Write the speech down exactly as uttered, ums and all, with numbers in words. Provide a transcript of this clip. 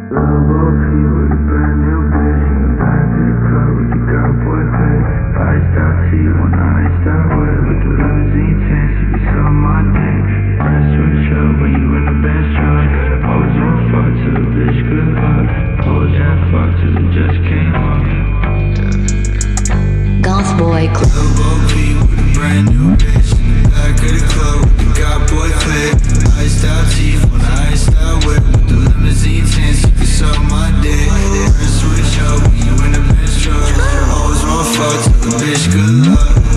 Little P with a brand new bitch. In the back to the club with the got boy clip. Iced out T on the iced out whip. With the limousine tanks, you can suck my dick. Press switch up when you in the Benz truck. Always want fuck to the bitch, good luck. Always had fuck till it just came up. Goth Boy Club. Little P with a brand new bitch. In the back of the club with the got boy clip. Iced out T on the iced out whip. With the limousine tanks, you can suck my dick. Press switch up when you in the Benz truck. Always want fuck till the bitch, good luck.